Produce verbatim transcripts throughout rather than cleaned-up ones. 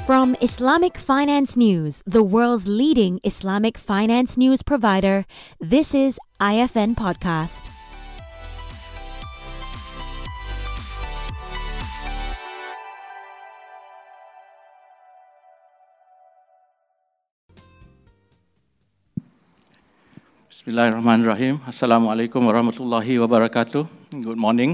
From Islamic Finance News, the world's leading Islamic finance news provider, this is I F N Podcast. Bismillahirrahmanirrahim. Assalamualaikum warahmatullahi wabarakatuh. Good morning.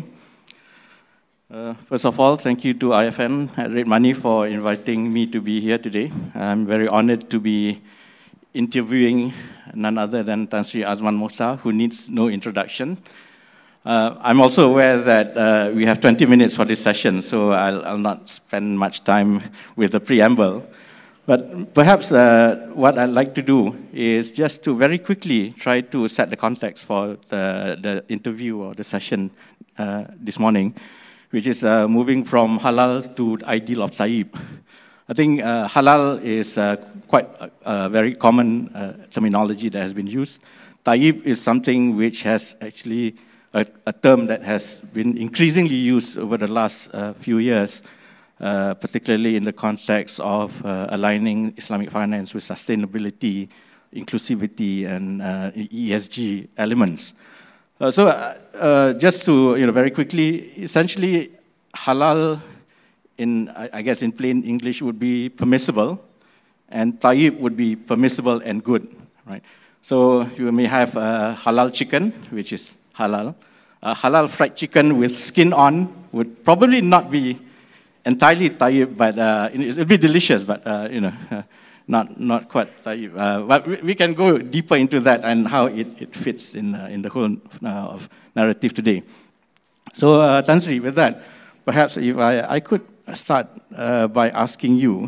Uh, first of all, thank you to I F N at Red Money for inviting me to be here today. I'm very honored to be interviewing none other than Tan Sri Azman Mohtar, who needs no introduction. Uh, I'm also aware that uh, we have twenty minutes for this session, so I'll, I'll not spend much time with the preamble. But perhaps uh, what I'd like to do is just to very quickly try to set the context for the, the interview or the session uh, this morning, which is uh, moving from halal to the ideal of tayyib. I think uh, halal is uh, quite a, a very common uh, terminology that has been used. Tayyib is something which has actually a, a term that has been increasingly used over the last uh, few years, uh, particularly in the context of uh, aligning Islamic finance with sustainability, inclusivity, and uh, E S G elements. Uh, so, uh, uh, just to you know, very quickly, essentially, halal, in I, I guess in plain English, would be permissible, and tayyib would be permissible and good, right? So you may have uh, halal chicken, which is halal. Uh, halal fried chicken with skin on would probably not be entirely tayyib, but uh, it would be delicious, but uh, you know. Not not quite tayyib. Uh, but we, we can go deeper into that and how it, it fits in uh, in the whole uh, of narrative today. So, uh, Tan Sri, with that, perhaps if I, I could start uh, by asking you,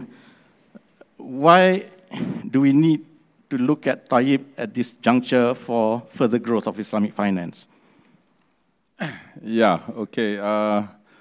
why do we need to look at tayyib at this juncture for further growth of Islamic finance? Yeah, okay. Uh,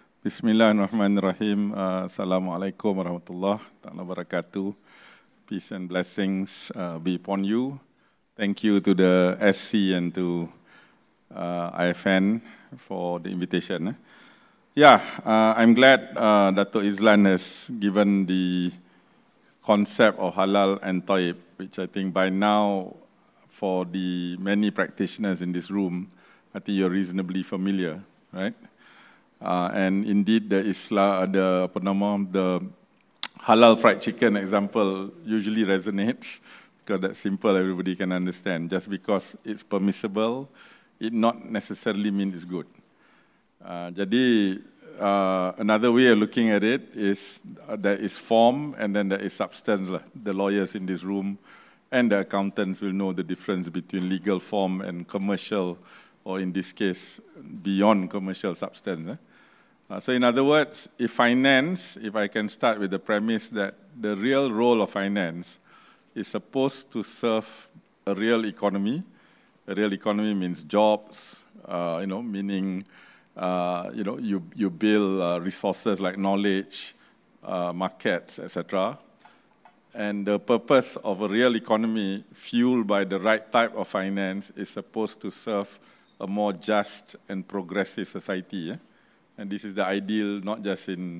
Bismillahirrahmanirrahim. Uh, Assalamualaikum warahmatullahi wabarakatuh. Peace and blessings uh, be upon you. Thank you to the S C and to uh, I F N for the invitation. Yeah, uh, I'm glad uh, Dato' Izlan has given the concept of halal and tayyib, which I think by now, for the many practitioners in this room, I think you're reasonably familiar, right? Uh, and indeed, the Islam, the apa nama, the halal fried chicken example usually resonates because that's simple, everybody can understand. Just because it's permissible, it not necessarily means it's good. Uh, jadi, uh, another way of looking at it is uh, there is form and then there is substance. The lawyers in this room and the accountants will know the difference between legal form and commercial, or in this case, beyond commercial substance. Eh? Uh, so in other words, if finance, if I can start with the premise that the real role of finance is supposed to serve a real economy. A real economy means jobs, uh, you know, meaning, uh, you know, you, you build uh, resources like knowledge, uh, markets, et cetera. And the purpose of a real economy fueled by the right type of finance is supposed to serve a more just and progressive society. Eh? And this is the ideal, not just in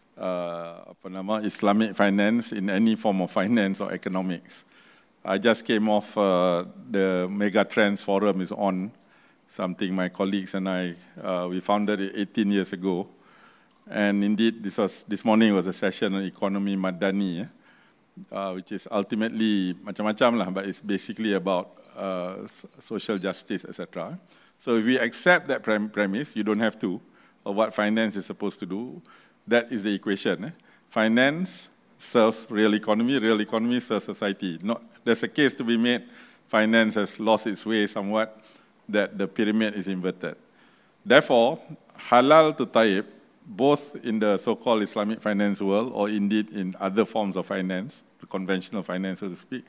uh, apa nama, Islamic finance, in any form of finance or economics. I just came off uh, the Mega Trends Forum is on, something my colleagues and I, uh, we founded it eighteen years ago. And indeed, this was this morning was a session on economy madani, eh? uh, which is ultimately macam-macam lah, but it's basically about uh, social justice, et cetera. So if we accept that prem- premise, you don't have to, of what finance is supposed to do, that is the equation. Eh? Finance serves real economy, real economy serves society. Not, there's a case to be made, finance has lost its way somewhat, that the pyramid is inverted. Therefore, halal to tayyib, both in the so-called Islamic finance world or indeed in other forms of finance, conventional finance, so to speak,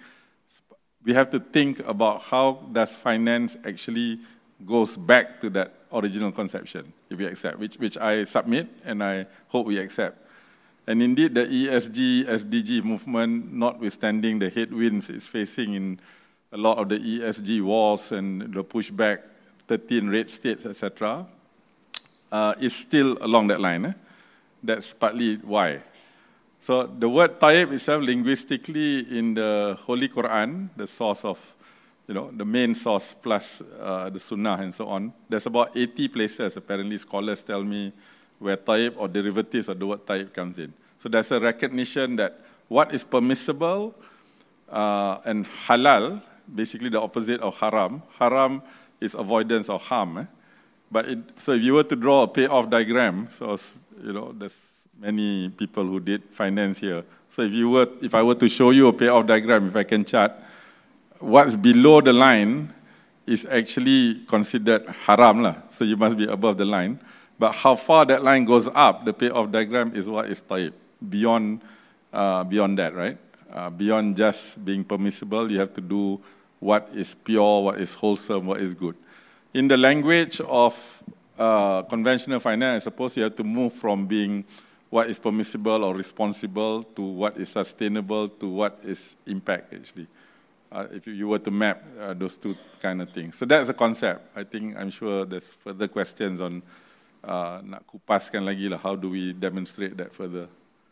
we have to think about how does finance actually goes back to that original conception, if we accept, which, which I submit and I hope we accept. And indeed, the E S G, S D G movement, notwithstanding the headwinds it's facing in a lot of the E S G wars and the pushback, thirteen red states, et cetera, uh, is still along that line. Eh? That's partly why. So the word taib itself, linguistically in the Holy Quran, the source of, you know, the main source plus uh, the Sunnah and so on, there's about eighty places, apparently scholars tell me, where taib or derivatives of the word taib comes in. So there's a recognition that what is permissible uh, and halal, basically the opposite of haram. Haram is avoidance of harm. Eh? But it, so if you were to draw a payoff diagram, so you know, there's many people who did finance here. So if you were, if I were to show you a payoff diagram, if I can chart, what's below the line is actually considered haram lah. So you must be above the line. But how far that line goes up, the payoff diagram is what is taib. Beyond, uh, beyond that, right? Uh, beyond just being permissible, you have to do what is pure, what is wholesome, what is good. In the language of uh, conventional finance, I suppose you have to move from being what is permissible or responsible to what is sustainable to what is impact, actually. Uh, if you were to map uh, those two kind of things. So that's the concept. I think, I'm sure there's further questions on uh, nak kupaskan lagi lah, how do we demonstrate that further?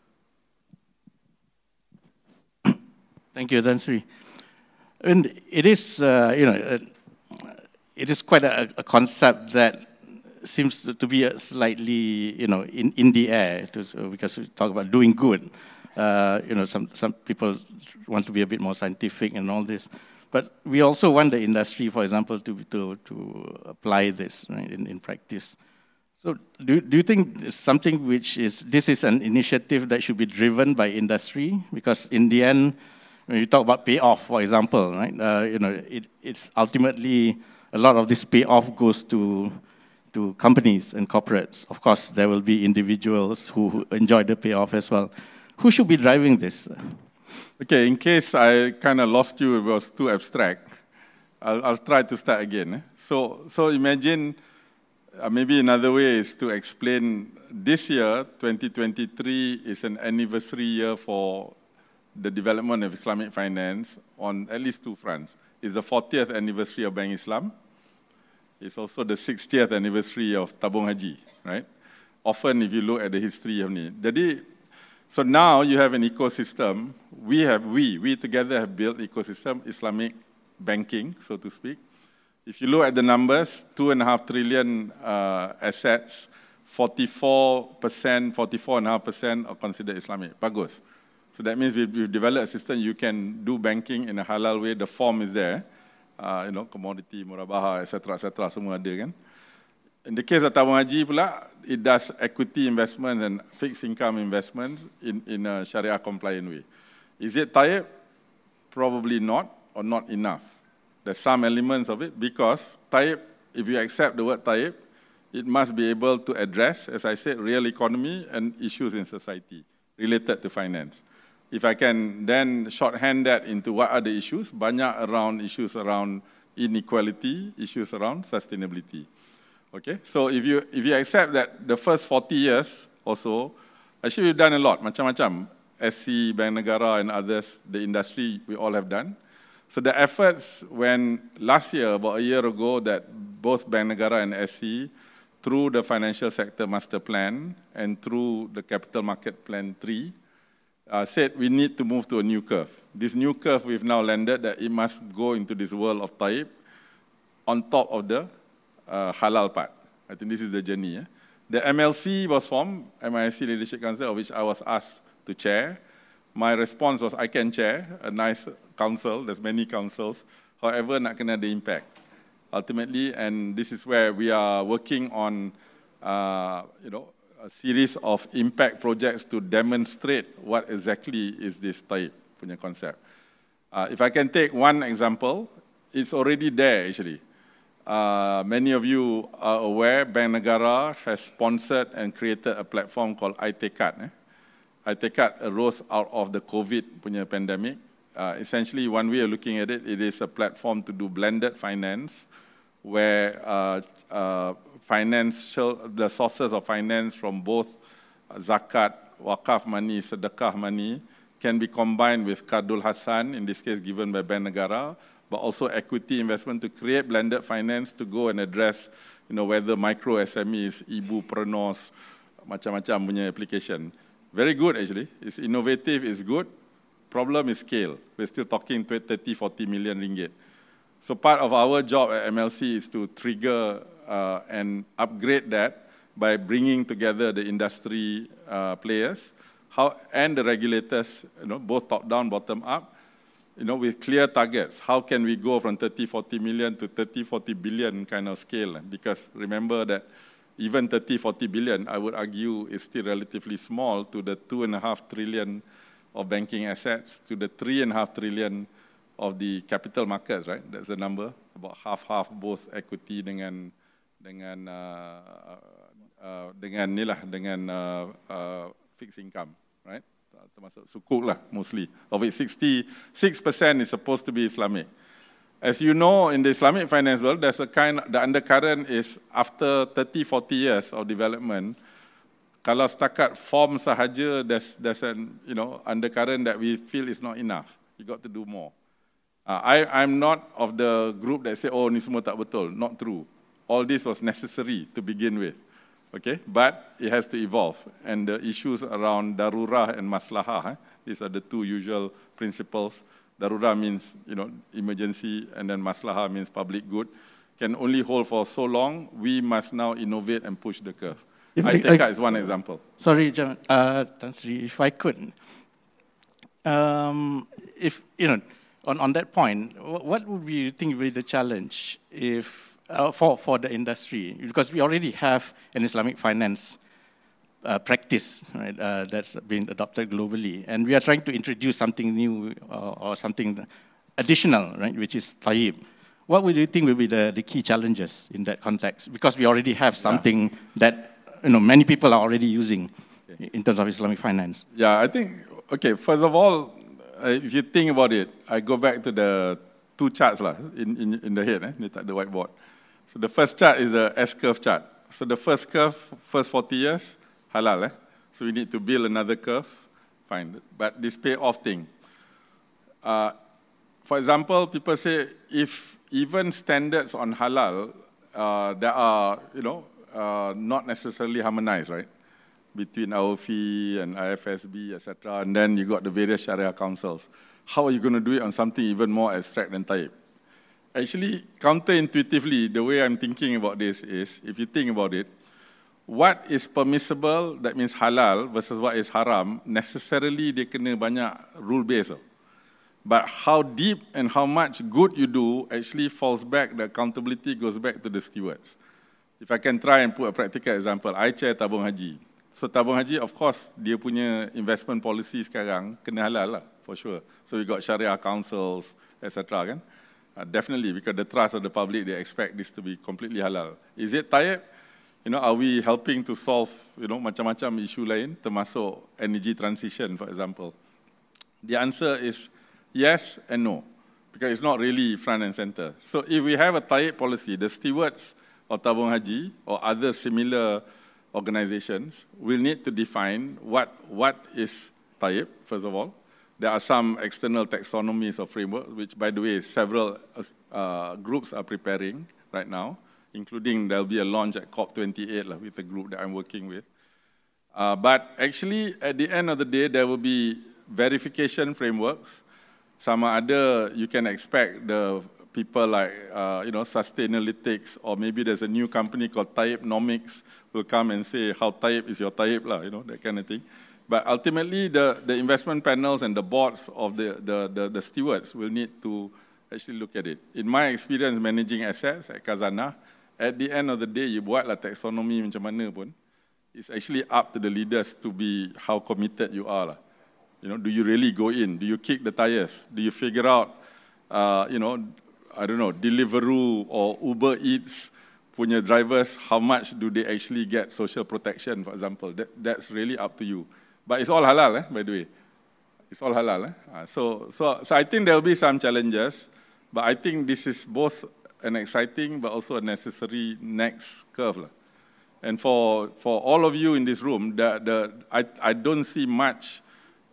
Thank you, Tan Sri. And it is, uh, you know, uh, it is quite a, a concept that seems to be a slightly, you know, in, in the air, to, uh, because we talk about doing good. Uh, you know, some, some people want to be a bit more scientific and all this. But we also want the industry, for example, to, to, to apply this, right, in, in practice. So do, do you think it's something which is, this is an initiative that should be driven by industry? Because in the end, when you talk about payoff, for example, right? Uh, you know, it, it's ultimately a lot of this payoff goes to to companies and corporates. Of course, there will be individuals who, who enjoy the payoff as well. Who should be driving this? Okay, in case I kind of lost you, it was too abstract. I'll, I'll try to start again. Eh? So, so imagine uh, maybe another way is to explain. This year, twenty twenty-three, is an anniversary year for the development of Islamic finance on at least two fronts. It's the fortieth anniversary of Bank Islam. It's also the sixtieth anniversary of Tabung Haji, right? Often if you look at the history of ni. Jadi, so now you have an ecosystem. We have, we, we together have built ecosystem, Islamic banking, so to speak. If you look at the numbers, two and a half trillion uh, assets, forty-four percent, forty-four and a half percent are considered Islamic. Bagus. So that means we've, we've developed a system you can do banking in a halal way. The form is there, uh, you know, commodity, murabaha, et cetera, et cetera, semua ada kan. In the case of Tabung Haji pula, it does equity investments and fixed income investments in, in a Sharia compliant way. Is it taib? Probably not, or not enough. There's some elements of it because taib, if you accept the word taib, it must be able to address, as I said, real economy and issues in society related to finance. If I can then shorthand that into what are the issues, banyak around issues around inequality, issues around sustainability. Okay, so if you if you accept that the first forty years or so, actually we've done a lot, macam-macam. S C, Bank Negara and others, the industry, we all have done. So the efforts when last year, about a year ago, that both Bank Negara and S C, through the Financial Sector Master Plan and through the Capital Market Plan three, Uh, said we need to move to a new curve. This new curve we've now landed that it must go into this world of taib on top of the uh, halal part. I think this is the journey. Eh? The M L C was formed, M I S C Leadership Council, of which I was asked to chair. My response was, I can chair a nice council. There's many councils. However, nak kena ada impact. Ultimately, and this is where we are working on, uh, you know, a series of impact projects to demonstrate what exactly is this taib punya concept. Uh, if I can take one example, it's already there actually. Uh, many of you are aware, Bank Negara has sponsored and created a platform called iTekad. Eh? iTekad arose out of the COVID punya pandemic. Uh, essentially, one way of looking at it, it is a platform to do blended finance, where uh, uh, financial, the sources of finance from both zakat, wakaf money, sedekah money, can be combined with Qardul Hasan, in this case given by Bank Negara, but also equity investment to create blended finance to go and address, you know, whether micro S M Es, ibu preneurs, macam-macam punya application. very good actually. It's innovative, it's good. Problem is scale. We're still talking thirty, forty million ringgit. So part of our job at M L C is to trigger uh, and upgrade that by bringing together the industry uh, players how, and the regulators, you know, both top-down, bottom-up, you know, with clear targets. How can we go from thirty, forty million to thirty, forty billion kind of scale? Because remember that even thirty, forty billion, I would argue, is still relatively small to the two and a half trillion of banking assets, to the three and a half trillion of the capital markets, right? That's the number, about half-half both equity dengan dengan uh, uh, dengan ni lah, dengan uh, uh, fixed income, right? Termasuk sukuk lah, mostly. Of it, sixty-six percent is supposed to be Islamic. As you know, in the Islamic finance world, there's a kind, the undercurrent is after thirty, forty years of development, kalau setakat form sahaja, there's, there's an, you know, undercurrent that we feel is not enough. You got to do more. Uh, I, I'm not of the group that say, oh, ni semua tak betul. Not true. All this was necessary to begin with. Okay, but it has to evolve. And the issues around darurah and maslahah, eh, these are the two usual principles. Darurah means, you know, emergency, and then maslahah means public good. Can only hold for so long. We must now innovate and push the curve. If I I, take I, that as one example. Sorry, John, uh, Tan Sri, if I could, um, if you know, on, on that point, what would we think would be the challenge if uh, for for the industry? Because we already have an Islamic finance uh, practice, right, uh, that's been adopted globally, and we are trying to introduce something new uh, or something additional, right, which is Tayyib. What would you think will be the, the key challenges in that context? Because we already have something yeah. that you know many people are already using okay. in terms of Islamic finance. Yeah, I think okay. First of all, uh, if you think about it, I go back to the two charts lah in, in in the head, eh, the whiteboard. So the first chart is the S-curve chart. So the first curve, first forty years, halal. Eh? So we need to build another curve, fine. But this pay-off thing. Uh, for example, people say if even standards on halal uh, that are, you know, uh, not necessarily harmonized, right, between A O F I and I F S B, et cetera, and then you got the various Sharia councils. How are you going to do it on something even more abstract than Tayyib? Actually, counterintuitively, the way I'm thinking about this is, if you think about it, what is permissible, that means halal, versus what is haram, necessarily dia kena banyak rule-based. But how deep and how much good you do actually falls back, the accountability goes back to the stewards. If I can try and put a practical example, I chair tabung haji. So tabung haji, of course, dia punya investment policy sekarang kena halal lah, for sure. So we got Sharia councils, et cetera. Kan? Uh, definitely, because the trust of the public, they expect this to be completely halal. Is it Tayyib? You know, are we helping to solve, you know, macam-macam isu lain, termasuk energy transition, for example? The answer is yes and no, because it's not really front and center. So if we have a Tayyib policy, the stewards of Tabung Haji or other similar organizations will need to define what, what is Tayyib, first of all. There are some external taxonomies or frameworks, which, by the way, several uh, groups are preparing right now, including there'll be a launch at COP twenty-eight lah, with a group that I'm working with. Uh, but actually, at the end of the day, there will be verification frameworks. Some other, you can expect the people like, uh, you know, Sustainalytics, or maybe there's a new company called Tayyibnomics will come and say how Tayyib is your Tayyib, lah, you know, that kind of thing. But ultimately, the, the investment panels and the boards of the, the, the, the stewards will need to actually look at it. In my experience managing assets at Khazanah, at the end of the day, you buatlah taxonomy macam mana pun, it's actually up to the leaders to be how committed you are. Lah. You know, do you really go in? Do you kick the tires? Do you figure out, uh, you know, I don't know, Deliveroo or Uber Eats punya drivers, how much do they actually get social protection, for example? That, that's really up to you. But it's all halal, eh, by the way. It's all halal. Eh? Uh, so, so, so I think there will be some challenges, but I think this is both an exciting but also a necessary next curve. Lah. And for, for all of you in this room, the, the, I, I don't see much,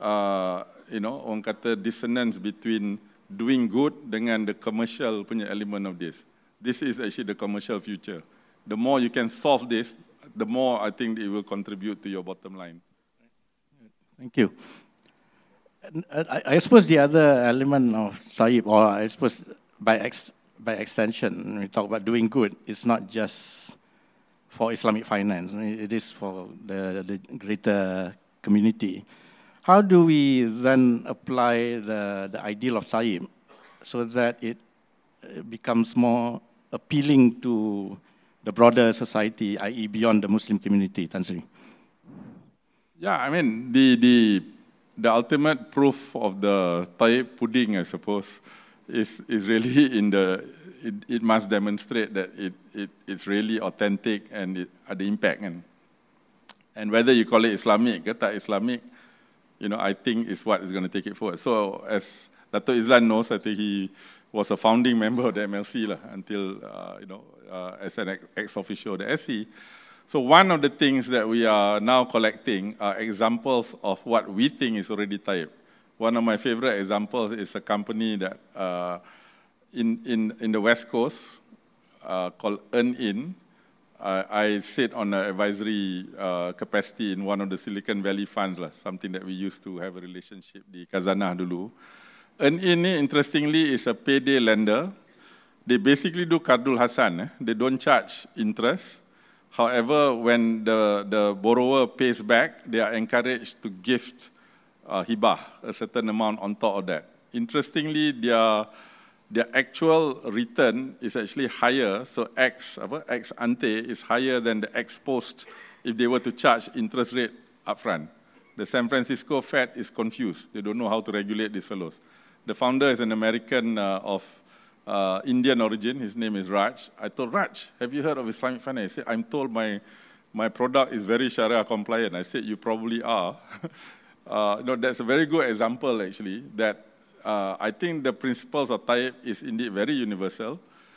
uh, you know, orang kata dissonance between doing good dengan the commercial punya element of this. This is actually the commercial future. The more you can solve this, the more I think it will contribute to your bottom line. Thank you. I, I suppose the other element of Taib, or I suppose by ex, by extension, when we talk about doing good, it's not just for Islamic finance, it is for the, the greater community. How do we then apply the, the ideal of Taib so that it becomes more appealing to the broader society, that is beyond the Muslim community, Tan Sri? Yeah, I mean, the, the, the ultimate proof of the Taib pudding, I suppose, is, is really in the, it, it must demonstrate that it, it, it's really authentic and it had the impact. And, and whether you call it Islamic or not Islamic, you know, I think is what is going to take it forward. So as Dato' Izlan knows, I think he was a founding member of the M L C lah, until, uh, you know, uh, as an ex-officio of the S C. So one of the things that we are now collecting are examples of what we think is already Taib. One of my favorite examples is a company that uh, in, in, in the West Coast uh, called Earn In. Uh, I sit on an advisory uh, capacity in one of the Silicon Valley funds, lah, something that we used to have a relationship di Khazanah dulu. Earn In, interestingly, is a payday lender. They basically do Qardul Hasan. Eh? They don't charge interest. However, when the, the borrower pays back, they are encouraged to gift uh, hibah, a certain amount on top of that. Interestingly, their, their actual return is actually higher, so ex, apa, ex ante is higher than the ex post if they were to charge interest rate upfront. The San Francisco Fed is confused. They don't know how to regulate these fellows. The founder is an American uh, of Uh, Indian origin. His name is Raj. I told Raj, have you heard of Islamic finance? He said, I'm told my, my product is very Sharia compliant. I said, you probably are. uh, no, that's a very good example, actually, that uh, I think the principles of Taib is indeed very universal,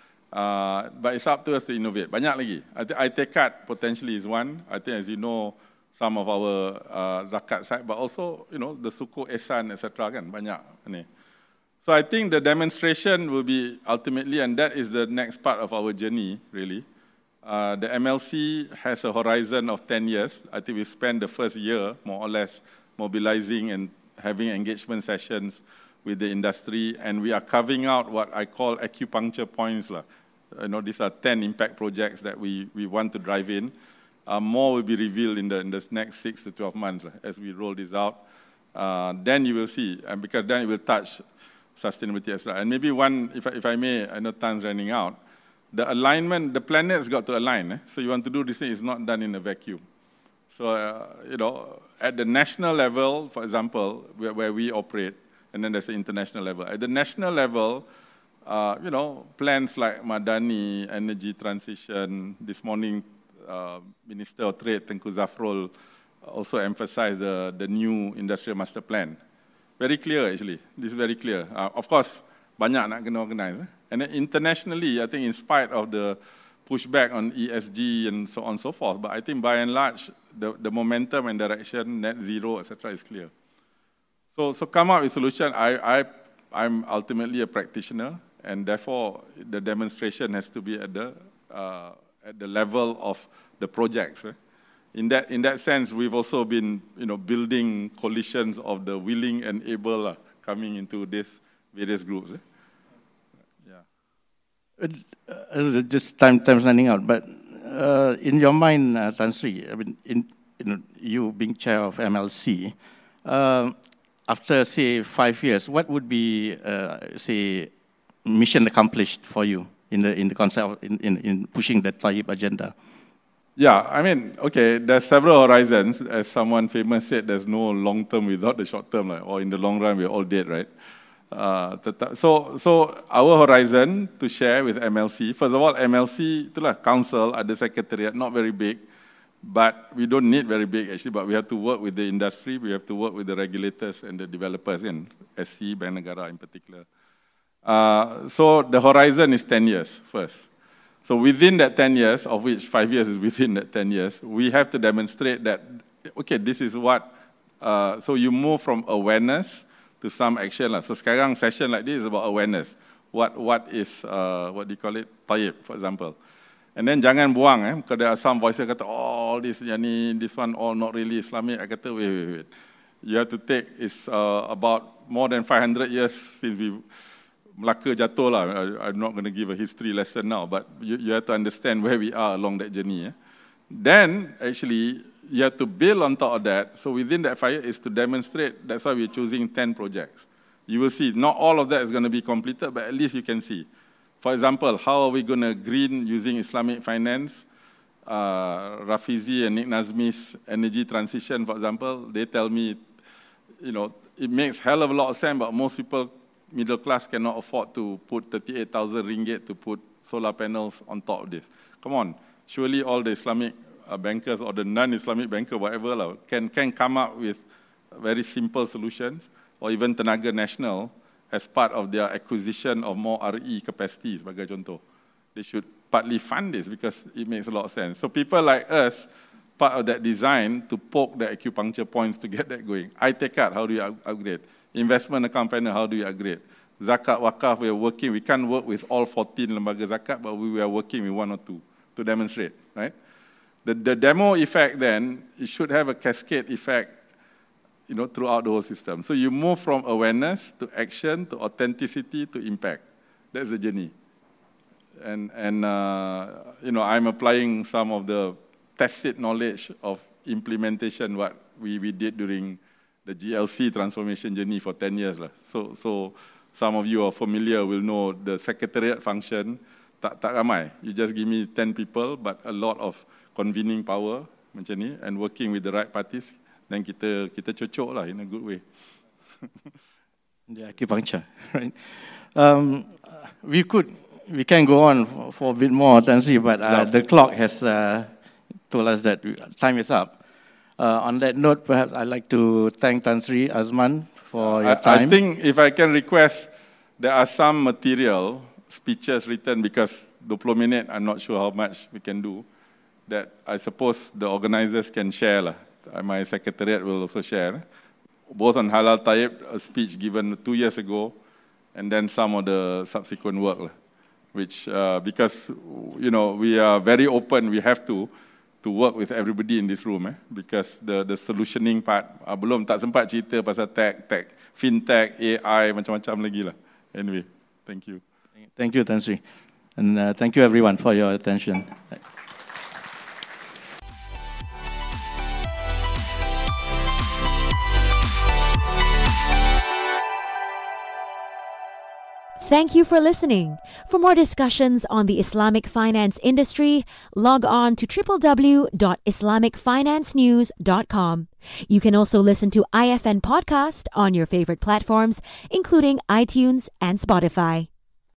uh, but it's up to us to innovate. Banyak lagi. I think I T C A D potentially is one. I think, as you know, some of our uh, zakat side, but also, you know, the suku Ehsan, et cetera kan, banyak ni. So I think the demonstration will be ultimately, and that is the next part of our journey, really. Uh, the M L C has a horizon of ten years. I think we spent the first year, more or less, mobilizing and having engagement sessions with the industry, and we are carving out what I call acupuncture points. Lah. You know, these are ten impact projects that we, we want to drive in. Uh, more will be revealed in the, in the next six to twelve months lah, as we roll this out. Uh, then you will see, and because then it will touch sustainability as well. And maybe one, if I, if I may, I know time's running out, the alignment, the planet's got to align. Eh? So you want to do this thing, it's not done in a vacuum. So, uh, you know, at the national level, for example, where, where we operate, and then there's the international level. At the national level, uh, you know, plans like Madani, energy transition, this morning, uh, Minister of Trade, Tengku Zafrul, also emphasized the, the new industrial master plan. Very clear, actually. This is very clear. Uh, of course, banyak nak kena organize. Eh? And then internationally, I think in spite of the pushback on E S G and so on and so forth, but I think by and large, the, the momentum and direction, net zero, et cetera, is clear. So, so come up with solution. I, I, I'm ultimately a practitioner, and therefore the demonstration has to be at the, uh, at the level of the projects. Eh? In that, in that sense, we've also been, you know, building coalitions of the willing and able uh, coming into these various groups. Eh? Yeah. Uh, uh, just time, time's running out. But uh, in your mind, uh, Tan Sri, I mean, in, you know, you being chair of M L C, uh, after say five years, what would be, uh, say, mission accomplished for you in the in the concept of, in, in in pushing the Taib agenda? Yeah, I mean, okay, there's several horizons. As someone famous said, there's no long term without the short term, like, or in the long run, we're all dead, right? Uh, so, so our horizon to share with M L C, first of all, M L C, itulah council, ada secretariat, not very big, but we don't need very big actually, but we have to work with the industry, we have to work with the regulators and the developers, in S C, Bank Negara in particular. Uh, so the horizon is ten years first. So within that ten years, of which five years is within that ten years, we have to demonstrate that, okay, this is what, uh, so you move from awareness to some action. Lah. So sekarang session like this is about awareness. What, what is, uh, what do you call it, Taib, for example. And then jangan buang, eh, because there are some voices kata, oh, this, yani, this one, all not really Islamic. I kata, wait, wait, wait. you have to take, it's uh, about more than five hundred years since we, Melaka jatuh lah. I, I'm not going to give a history lesson now, but you, you have to understand where we are along that journey. Eh? Then, actually, you have to build on top of that. So within that five years is to demonstrate. That's why we're choosing ten projects. You will see, not all of that is going to be completed, but at least you can see. For example, how are we going to green using Islamic finance? Uh, Rafizi and Nick Nazmi's energy transition, for example, they tell me, you know, it makes hell of a lot of sense, but most people, middle class, cannot afford to put thirty-eight thousand ringgit to put solar panels on top of this. Come on, surely all the Islamic uh, bankers or the non-Islamic banker, whatever, lah, can, can come up with very simple solutions, or even Tenaga Nasional, as part of their acquisition of more R E capacity, sebagai contoh. They should partly fund this because it makes a lot of sense. So people like us, part of that design to poke the acupuncture points to get that going. I take out, how do you upgrade? Investment account panel, how do you upgrade? Zakat, wakaf, we are working. We can't work with all fourteen lembaga zakat, but we are working with one or two to demonstrate, right? The, the demo effect then, it should have a cascade effect, you know, throughout the whole system. So you move from awareness to action to authenticity to impact. That's the journey. And, and uh, you know, I'm applying some of the tacit knowledge of implementation, what we, we did during the G L C transformation journey for ten years. Lah. So, so some of you are familiar, will know the secretariat function, tak, tak ramai. You just give me ten people, but a lot of convening power, macam ni, and working with the right parties, then kita, kita cocok lah in a good way. The acupuncture, right? Um, we could... We can go on for, for a bit more, Tan Sri, but uh, the clock has uh, told us that time is up. Uh, on that note, perhaps I'd like to thank Tan Sri Azman for your I, time. I think if I can request, there are some material, speeches written, because twenty minutes, I'm not sure how much we can do, that I suppose the organizers can share. Lah. My secretariat will also share. Both on Halal Tayyib, a speech given two years ago, and then some of the subsequent work. Lah. Which, uh, because, you know, we are very open, we have to, to work with everybody in this room, eh? Because the, the solutioning part, uh, belum tak sempat cerita pasal tech, tech, fintech, A I, macam-macam lagi lah. Anyway, thank you. Thank you, Tan Sri. And uh, thank you everyone for your attention. Thank you for listening. For more discussions on the Islamic finance industry, log on to w w w dot islamic finance news dot com. You can also listen to I F N Podcast on your favorite platforms, including iTunes and Spotify.